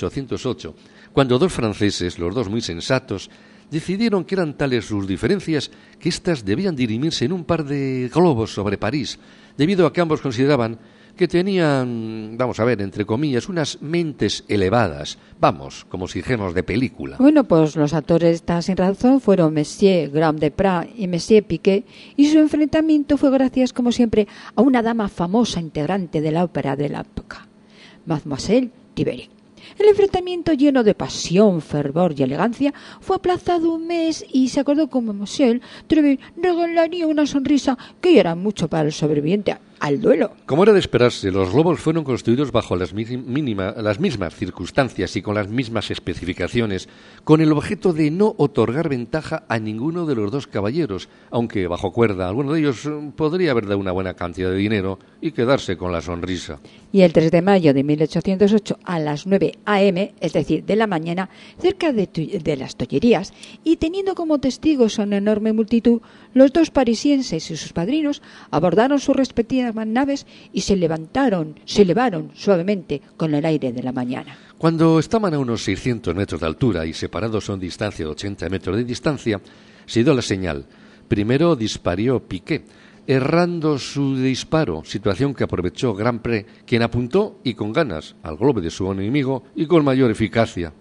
1808, cuando dos franceses, los dos muy sensatos, decidieron que eran tales sus diferencias que éstas debían dirimirse en un par de globos sobre París, debido a que ambos consideraban que tenían, vamos a ver, entre comillas, unas mentes elevadas, vamos, como si dijéramos de película. Bueno, pues los actores esta sin razón fueron Monsieur Grand Deprat y Monsieur Piquet, y su enfrentamiento fue gracias, como siempre, a una dama famosa integrante de la ópera de la época, Mademoiselle Thibéry. El enfrentamiento, lleno de pasión, fervor y elegancia, fue aplazado un mes y se acordó como Monsieur Thibéry regalaría una sonrisa que era mucho para el sobreviviente al duelo. Como era de esperarse, los globos fueron construidos bajo las mismas circunstancias y con las mismas especificaciones, con el objeto de no otorgar ventaja a ninguno de los dos caballeros, aunque bajo cuerda alguno de ellos podría haber dado una buena cantidad de dinero y quedarse con la sonrisa. Y el 3 de mayo de 1808 a las 9 a.m., es decir, de la mañana, cerca de las Tollerías, y teniendo como testigos a una enorme multitud, los dos parisienses y sus padrinos abordaron sus respectivas naves y se elevaron suavemente con el aire de la mañana. Cuando estaban a unos 600 metros de altura y separados a una distancia de 80 metros de distancia, se dio la señal. Primero disparó Piquet, errando su disparo, situación que aprovechó Grand Pré, quien apuntó y con ganas al globo de su enemigo y con mayor eficacia.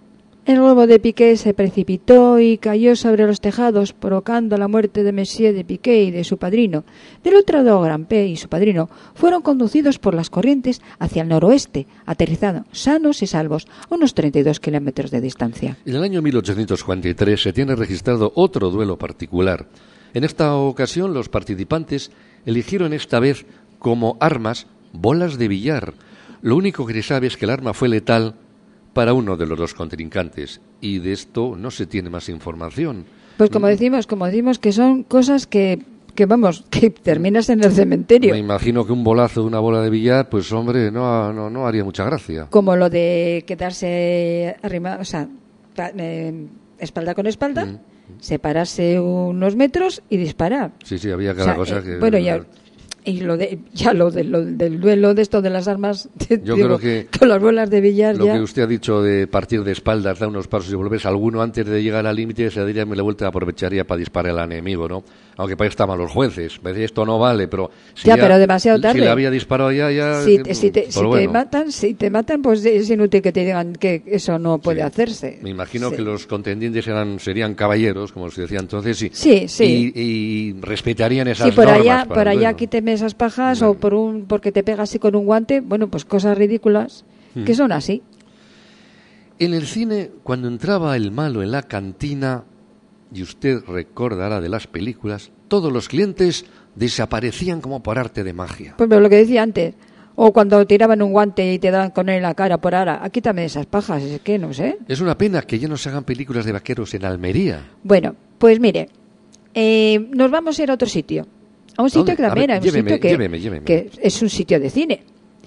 El globo de Piquet se precipitó y cayó sobre los tejados, provocando la muerte de Monsieur de Piquet y de su padrino. Del otro lado, Grampé y su padrino fueron conducidos por las corrientes hacia el noroeste, aterrizando sanos y salvos a unos 32 kilómetros de distancia. En el año 1843 se tiene registrado otro duelo particular. En esta ocasión, los participantes eligieron esta vez como armas bolas de billar. Lo único que se sabe es que el arma fue letal para uno de los dos contrincantes, y de esto no se tiene más información. Pues como decimos que son cosas que terminas en el cementerio. Me imagino que un bolazo de una bola de billar, pues hombre, no haría mucha gracia. Como lo de quedarse arrimado, espalda con espalda, separarse unos metros y disparar. Sí, había cada cosa que... Bueno, y lo del duelo de esto de las armas, yo creo que con las bolas de billar lo que usted ha dicho de partir de espaldas, dar unos pasos y volverse alguno antes de llegar al límite, se diría que la vuelta aprovecharía para disparar al enemigo, ¿no? Aunque para eso estaban los jueces. Me decía, esto no vale, pero... pero demasiado tarde. Si le había disparado ya... Si te matan, pues es inútil que te digan que eso no puede hacerse. Me imagino que los contendientes serían caballeros, como se decía entonces, y respetarían esas normas. Por allá quíteme esas pajas, o porque te pegas así con un guante, bueno, pues cosas ridículas que son así. En el cine, cuando entraba el malo en la cantina, y usted recordará de las películas, todos los clientes desaparecían como por arte de magia. Pues lo que decía antes, o cuando tiraban un guante y te daban con él en la cara por ahora, quítame esas pajas, es que no sé. Es una pena que ya no se hagan películas de vaqueros en Almería. Bueno, pues mire, nos vamos a ir a otro sitio. A un sitio que también era un sitio que es un sitio de cine.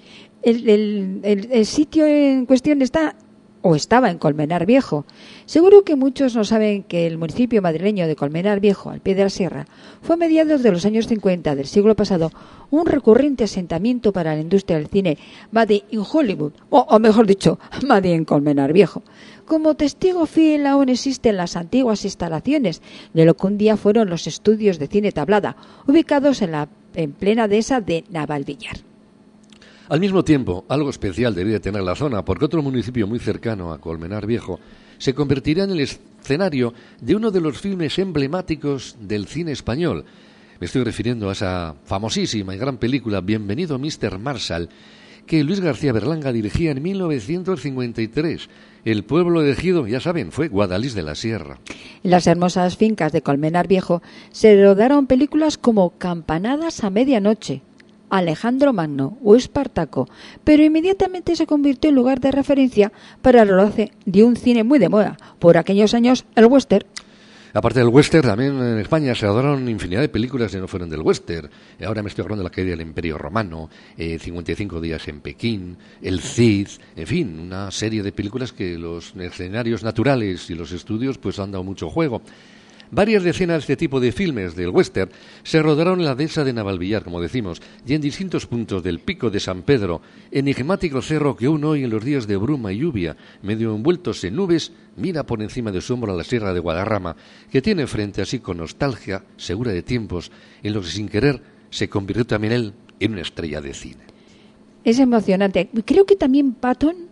El sitio en cuestión estaba en Colmenar Viejo. Seguro que muchos no saben que el municipio madrileño de Colmenar Viejo, al pie de la sierra, fue a mediados de los años 50 del siglo pasado un recurrente asentamiento para la industria del cine made in Hollywood, o mejor dicho, made in Colmenar Viejo. Como testigo fiel aún existen las antiguas instalaciones de lo que un día fueron los estudios de cine Tablada, ubicados en plena dehesa de Navalvillar. Al mismo tiempo, algo especial debía tener la zona, porque otro municipio muy cercano a Colmenar Viejo se convertirá en el escenario de uno de los filmes emblemáticos del cine español. Me estoy refiriendo a esa famosísima y gran película Bienvenido Mr. Marshall, que Luis García Berlanga dirigía en 1953. El pueblo elegido, ya saben, fue Guadalís de la Sierra. En las hermosas fincas de Colmenar Viejo se rodaron películas como Campanadas a medianoche, Alejandro Magno o Espartaco, pero inmediatamente se convirtió en lugar de referencia para el rodaje de un cine muy de moda, por aquellos años el western. Aparte del western, también en España se rodaron infinidad de películas que no fueron del western. Ahora me estoy hablando de la caída del Imperio Romano, 55 días en Pekín, El Cid, en fin, una serie de películas que los escenarios naturales y los estudios pues han dado mucho juego. Varias decenas de este tipo de filmes del western se rodaron en la dehesa de Navalvillar, como decimos, y en distintos puntos del Pico de San Pedro, enigmático cerro que aún hoy en los días de bruma y lluvia, medio envueltos en nubes, mira por encima de su hombro a la Sierra de Guadarrama, que tiene frente así con nostalgia, segura de tiempos, en los que sin querer se convirtió también él en una estrella de cine. Es emocionante. Creo que también Patton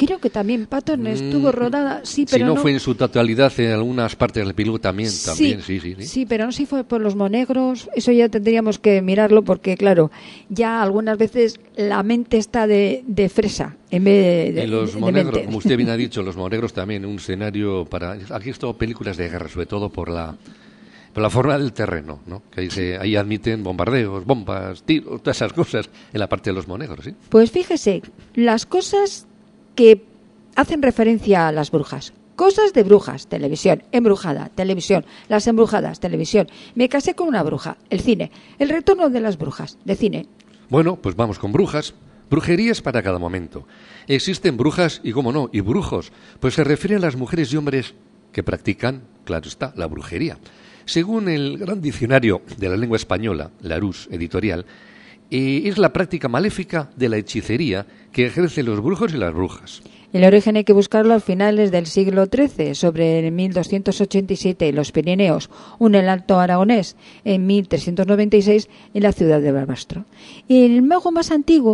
estuvo rodada, sí, pero si no fue en su totalidad, en algunas partes del piloto también, sí. Sí, pero no sé si fue por Los Monegros, eso ya tendríamos que mirarlo porque, claro, ya algunas veces la mente está de fresa en vez de Los de Monegros, mente. como usted bien ha dicho, Los Monegros también, un escenario para... Aquí están películas de guerra, sobre todo por la forma del terreno, ¿no? Que ahí admiten bombardeos, bombas, tiros, todas esas cosas en la parte de Los Monegros, ¿sí? Pues fíjese, las cosas que hacen referencia a las brujas. Cosas de brujas, televisión, embrujada, televisión, las embrujadas, televisión. Me casé con una bruja, el cine, el retorno de las brujas, de cine. Bueno, pues vamos con brujas. Brujerías para cada momento. Existen brujas y, cómo no, y brujos, pues se refiere a las mujeres y hombres que practican, claro está, la brujería. Según el gran diccionario de la lengua española, Larousse, editorial, es la práctica maléfica de la hechicería que ejercen los brujos y las brujas. El origen hay que buscarlo a finales del siglo XIII, sobre 1287 en los Pirineos, un en el Alto Aragonés, en 1396 en la ciudad de Barbastro. El mago más antiguo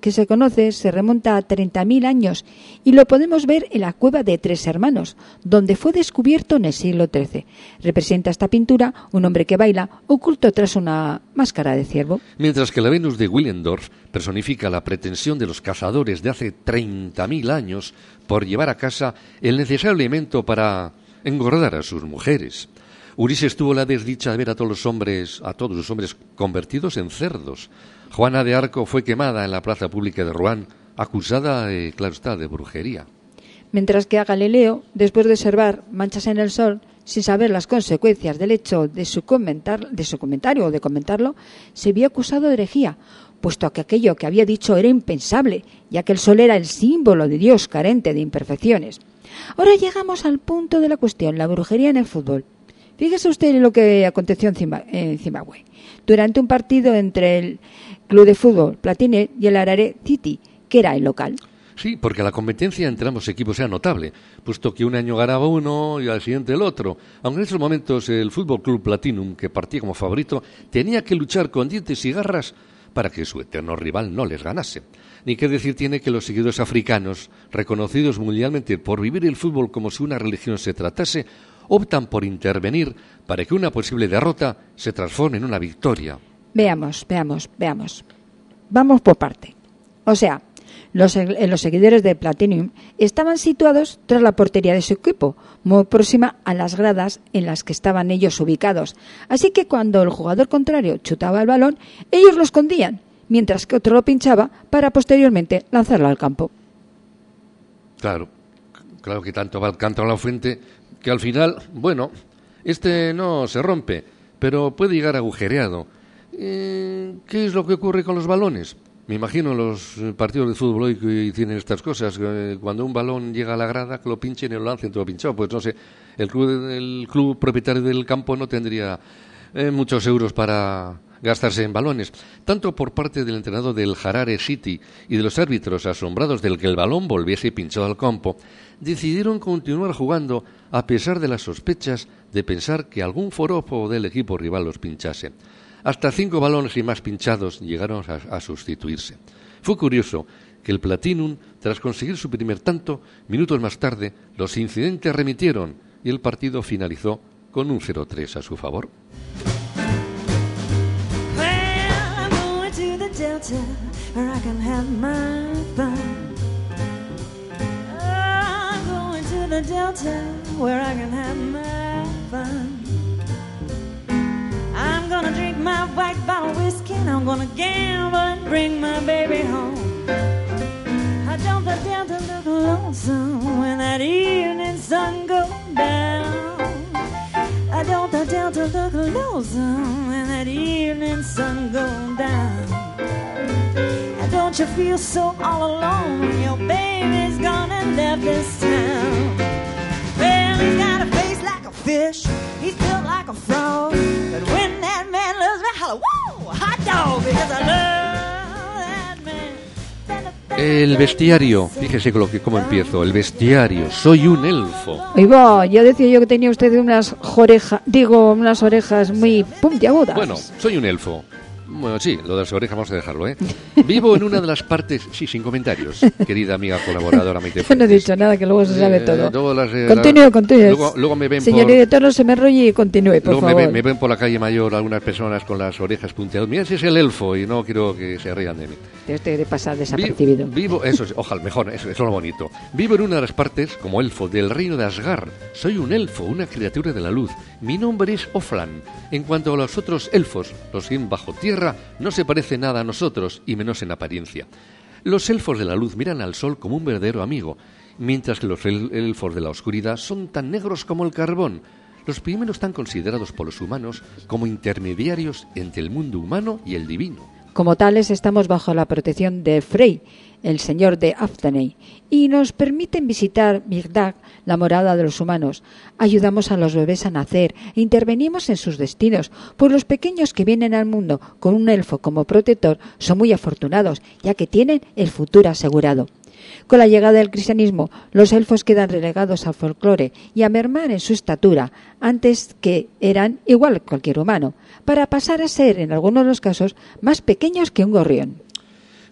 que se conoce se remonta a 30.000 años y lo podemos ver en la cueva de Tres Hermanos, donde fue descubierto en el siglo XIII. Representa esta pintura un hombre que baila oculto tras una máscara de ciervo. Mientras que la Venus de Willendorf personifica la pretensión de los cazadores de hace 30.000 años por llevar a casa el necesario alimento para engordar a sus mujeres. Ulises tuvo la desdicha de ver a todos los hombres convertidos en cerdos. Juana de Arco fue quemada en la plaza pública de Rouen, acusada, claro está, de brujería. Mientras que a Galileo, después de observar manchas en el sol, sin saber las consecuencias del hecho de su comentario o de comentarlo, se vio acusado de herejía, puesto que aquello que había dicho era impensable, ya que el sol era el símbolo de Dios carente de imperfecciones. Ahora llegamos al punto de la cuestión, la brujería en el fútbol. Fíjese usted en lo que aconteció en Zimbabue. Durante un partido entre el club de fútbol Platine y el Harare City, que era el local. Sí, porque la competencia entre ambos equipos era notable, puesto que un año ganaba uno y al siguiente el otro. Aunque en esos momentos el Fútbol Club Platinum, que partía como favorito, tenía que luchar con dientes y garras para que su eterno rival no les ganase. Ni qué decir tiene que los seguidores africanos, reconocidos mundialmente por vivir el fútbol como si una religión se tratase, optan por intervenir para que una posible derrota se transforme en una victoria. Veamos. Vamos por parte. O sea, los seguidores de Platinum estaban situados tras la portería de su equipo, muy próxima a las gradas en las que estaban ellos ubicados. Así que cuando el jugador contrario chutaba el balón, ellos lo escondían, mientras que otro lo pinchaba para posteriormente lanzarlo al campo. Claro que tanto va el canto a la fuente que al final, bueno, este no se rompe, pero puede llegar agujereado. ¿Qué es lo que ocurre con los balones? Me imagino los partidos de fútbol hoy que tienen estas cosas, cuando un balón llega a la grada, que lo pinchen y lo lancen todo pinchado. Pues no sé, el club propietario del campo no tendría muchos euros para gastarse en balones. Tanto por parte del entrenador del Harare City y de los árbitros asombrados del que el balón volviese pinchado al campo, decidieron continuar jugando a pesar de las sospechas de pensar que algún forofo del equipo rival los pinchase. Hasta 5 balones y más pinchados llegaron a sustituirse. Fue curioso que el Platinum, tras conseguir su primer tanto, minutos más tarde, los incidentes remitieron y el partido finalizó con un 0-3 a su favor. I'm gonna drink my white bottle whiskey and I'm gonna gamble and bring my baby home. I don't dare to look lonesome when that evening sun goes down. I don't dare to look lonesome when that evening sun goes down. And don't you feel so all alone when your baby's gone and left this town? Well, he's got a face like a fish, he's built like a frog, but when that man loves me, holla, whoa, hot dog, because I love that man. El bestiario, fíjese cómo empiezo, el bestiario, soy un elfo. Oiga, ya decía yo que tenía usted unas orejas muy puntiagudas. Bueno, soy un elfo. Bueno, sí, lo de las orejas vamos a dejarlo, ¿eh? Vivo en una de las partes... Sí, sin comentarios, querida amiga colaboradora. Yo no he dicho nada, que luego se sabe todo. Continúe. Luego me ven Señor director, no se me enrolle y continúe, por favor. Luego me ven por la calle mayor algunas personas con las orejas punteadas. Mira, ese es el elfo y no quiero que se rían de mí. Usted de pasar desapercibido. Vivo, eso es, ojalá, mejor, eso es lo bonito. Vivo en una de las partes, como elfo, del reino de Asgard. Soy un elfo, una criatura de la luz. Mi nombre es Oflan. En cuanto a los otros elfos, los que bajo tierra, no se parece nada a nosotros, y menos en apariencia. Los elfos de la luz miran al sol como un verdadero amigo, mientras que los elfos de la oscuridad son tan negros como el carbón. Los primeros están considerados por los humanos como intermediarios entre el mundo humano y el divino. Como tales, estamos bajo la protección de Frey, el señor de Aftaney, y nos permiten visitar Mirdag, la morada de los humanos. Ayudamos a los bebés a nacer e intervenimos en sus destinos, pues los pequeños que vienen al mundo con un elfo como protector son muy afortunados, ya que tienen el futuro asegurado. Con la llegada del cristianismo, los elfos quedan relegados al folclore y a mermar en su estatura, antes que eran igual que cualquier humano, para pasar a ser, en algunos de los casos, más pequeños que un gorrión.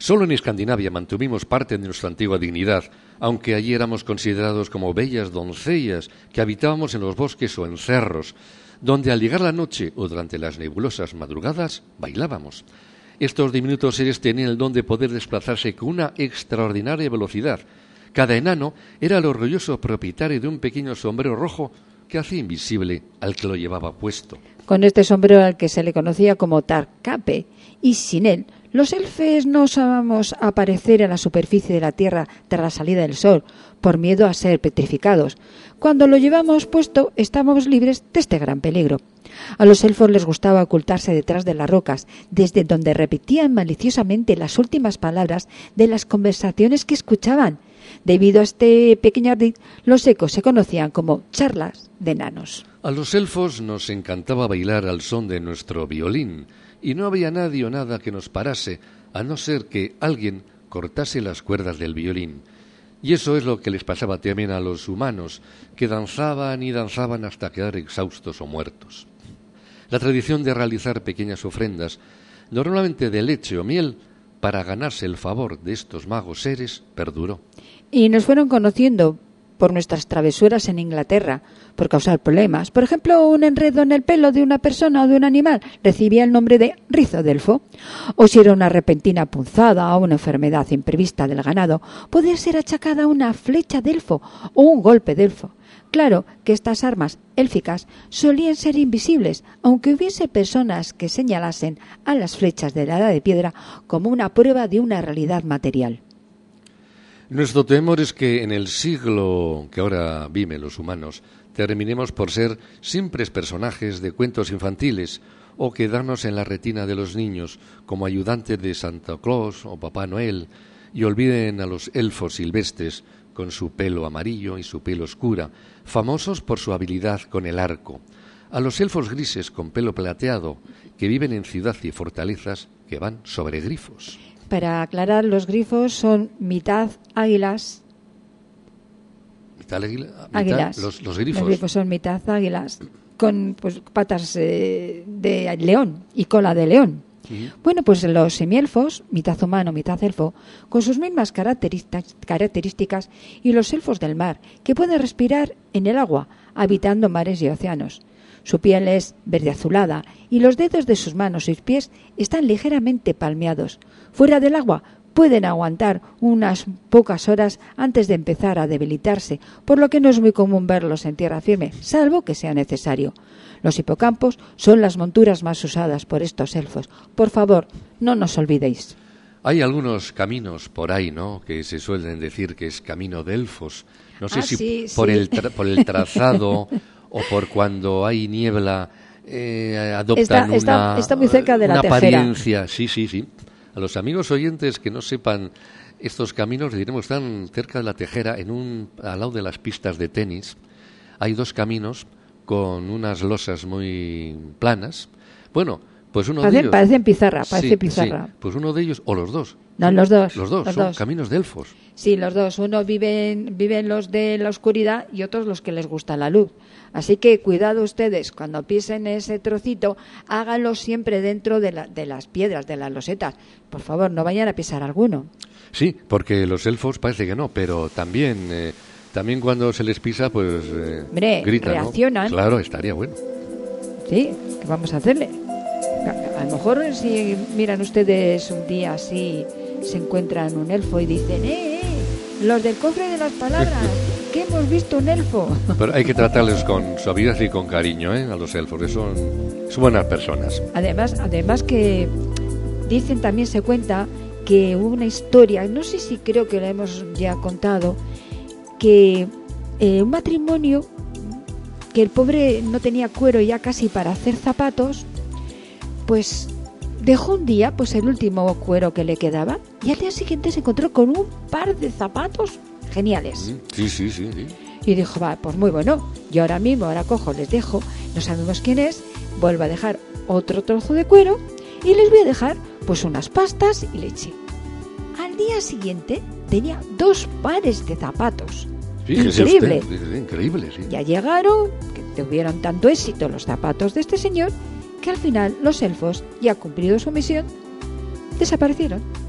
Solo en Escandinavia mantuvimos parte de nuestra antigua dignidad, aunque allí éramos considerados como bellas doncellas que habitábamos en los bosques o en cerros, donde al llegar la noche o durante las nebulosas madrugadas bailábamos. Estos diminutos seres tenían el don de poder desplazarse con una extraordinaria velocidad. Cada enano era el orgulloso propietario de un pequeño sombrero rojo que hacía invisible al que lo llevaba puesto. Con este sombrero al que se le conocía como Tarcape, y sin él, los elfes no osábamos aparecer en la superficie de la tierra tras la salida del sol, por miedo a ser petrificados. Cuando lo llevamos puesto, estábamos libres de este gran peligro. A los elfos les gustaba ocultarse detrás de las rocas, desde donde repetían maliciosamente las últimas palabras de las conversaciones que escuchaban. Debido a este pequeño ardid, los ecos se conocían como charlas de enanos. A los elfos nos encantaba bailar al son de nuestro violín, y no había nadie o nada que nos parase, a no ser que alguien cortase las cuerdas del violín. Y eso es lo que les pasaba también a los humanos, que danzaban y danzaban hasta quedar exhaustos o muertos. La tradición de realizar pequeñas ofrendas, normalmente de leche o miel, para ganarse el favor de estos magos seres, perduró. Y nos fueron conociendo por nuestras travesuras en Inglaterra, por causar problemas. Por ejemplo, un enredo en el pelo de una persona o de un animal recibía el nombre de rizo de elfo. O si era una repentina punzada o una enfermedad imprevista del ganado, podía ser achacada a una flecha de elfo o un golpe de elfo. Claro que estas armas élficas solían ser invisibles, aunque hubiese personas que señalasen a las flechas de la Edad de Piedra como una prueba de una realidad material. Nuestro temor es que en el siglo que ahora viven los humanos terminemos por ser simples personajes de cuentos infantiles o quedarnos en la retina de los niños como ayudantes de Santa Claus o Papá Noel y olviden a los elfos silvestres con su pelo amarillo y su piel oscura, famosos por su habilidad con el arco, a los elfos grises con pelo plateado que viven en ciudad y fortalezas que van sobre grifos. Para aclarar, los grifos son mitad águilas. ¿Mitad águilas. Los grifos. Los grifos son mitad águilas con patas de león y cola de león. Bueno, pues los semielfos, mitad humano, mitad elfo, con sus mismas características, y los elfos del mar, que pueden respirar en el agua, habitando mares y océanos. Su piel es verde azulada y los dedos de sus manos y pies están ligeramente palmeados. Fuera del agua pueden aguantar unas pocas horas antes de empezar a debilitarse, por lo que no es muy común verlos en tierra firme, salvo que sea necesario. Los hipocampos son las monturas más usadas por estos elfos. Por favor, no nos olvidéis. Hay algunos caminos por ahí, ¿no?, que se suelen decir que es camino de elfos. No sé si por el trazado o por cuando hay niebla adoptan está muy cerca de la una tejera. apariencia. Sí. A los amigos oyentes que no sepan estos caminos, diremos, están cerca de la tejera, al lado de las pistas de tenis. Hay dos caminos con unas losas muy planas. Bueno, pues uno de ellos... Parecen pizarra. Sí, pues uno de ellos, o los dos. No, los dos. Los dos son caminos de elfos. Sí, los dos. Uno viven los de la oscuridad y otros los que les gusta la luz. Así que cuidado ustedes, cuando pisen ese trocito, háganlo siempre dentro de las piedras, de las losetas. Por favor, no vayan a pisar alguno. Sí, porque los elfos parece que no, pero también cuando se les pisa, pues gritan, reaccionan. ¿no? Claro, estaría bueno. Sí, ¿qué vamos a hacerle? A lo mejor si miran ustedes un día así, se encuentran un elfo y dicen, los del cofre de las palabras, que hemos visto un elfo. Pero hay que tratarles con suavidad y con cariño, a los elfos, que son buenas personas. Además que dicen, también se cuenta que hubo una historia, no sé si creo que la hemos ya contado, que un matrimonio, que el pobre no tenía cuero ya casi para hacer zapatos, pues dejó un día pues el último cuero que le quedaba y al día siguiente se encontró con un par de zapatos geniales. Sí. Y dijo, pues muy bueno, yo ahora cojo, les dejo, no sabemos quién es, vuelvo a dejar otro trozo de cuero y les voy a dejar pues unas pastas y leche. Al día siguiente tenía 2 pares de zapatos. Increíble. Increíble, sí. Ya llegaron, que tuvieron tanto éxito los zapatos de este señor, que al final los elfos, ya cumplido su misión, desaparecieron.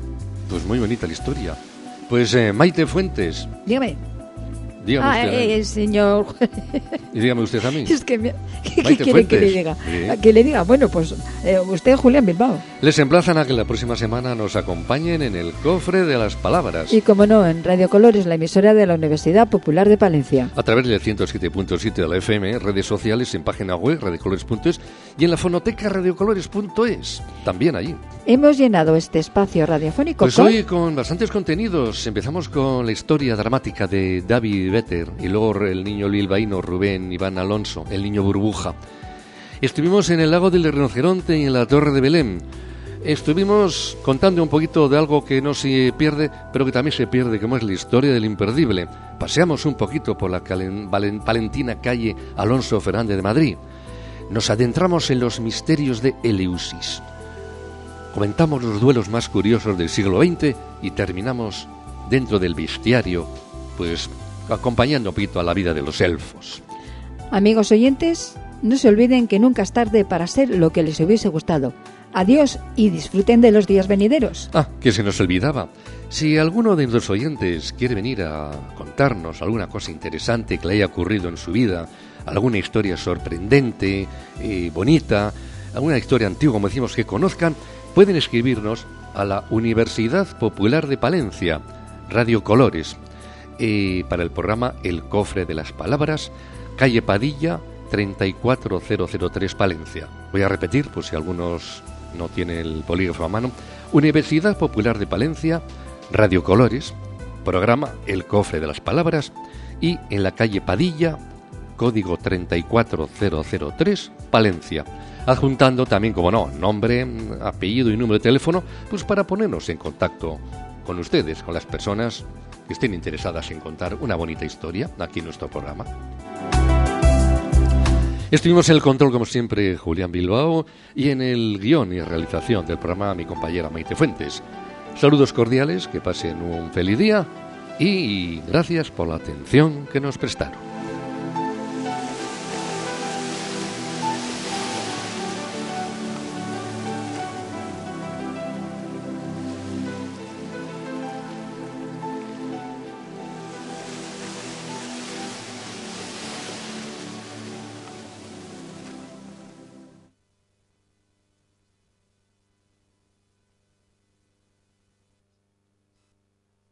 Pues muy bonita la historia. Pues Maite Fuentes. Dígame. Dígame usted. Señor. Y dígame usted a mí. Es que ¿qué Maite quiere Fuentes. que le diga? Sí. Que le diga, bueno, pues usted, Julián Bilbao. Les emplazan a que la próxima semana nos acompañen en el Cofre de las Palabras. Y como no, en Radio Colores, la emisora de la Universidad Popular de Palencia. A través del 107.7 de la FM, redes sociales, en página web, radiocolores.es y en la fonoteca radiocolores.es. También allí. Hemos llenado este espacio radiofónico Pues hoy con bastantes contenidos. Empezamos con la historia dramática de David Vetter y luego el niño bilbaíno Rubén Iván Alonso, el niño burbuja. Estuvimos en el lago del rinoceronte y en la Torre de Belén. Estuvimos contando un poquito de algo que no se pierde, pero que también se pierde, como es la historia del imperdible. Paseamos un poquito por la palentina calle Alonso Fernández de Madrid. Nos adentramos en los misterios de Eleusis. Comentamos los duelos más curiosos del siglo XX y terminamos dentro del bestiario, pues acompañando un poquito a la vida de los elfos. Amigos oyentes, no se olviden que nunca es tarde para ser lo que les hubiese gustado. Adiós y disfruten de los días venideros. Que se nos olvidaba. Si alguno de nuestros oyentes quiere venir a contarnos alguna cosa interesante que le haya ocurrido en su vida, alguna historia sorprendente, bonita, alguna historia antigua, como decimos, que conozcan, pueden escribirnos a la Universidad Popular de Palencia, Radio Colores, para el programa El Cofre de las Palabras, calle Padilla, 34003 Palencia. Voy a repetir, por si algunos no tienen el bolígrafo a mano. Universidad Popular de Palencia, Radio Colores, programa El Cofre de las Palabras, y en la calle Padilla, código 34003 Palencia. Adjuntando también, como no, nombre, apellido y número de teléfono, pues para ponernos en contacto con ustedes, con las personas que estén interesadas en contar una bonita historia aquí en nuestro programa. Estuvimos en el control, como siempre, Julián Bilbao, y en el guión y realización del programa mi compañera Maite Fuentes. Saludos cordiales, que pasen un feliz día y gracias por la atención que nos prestaron.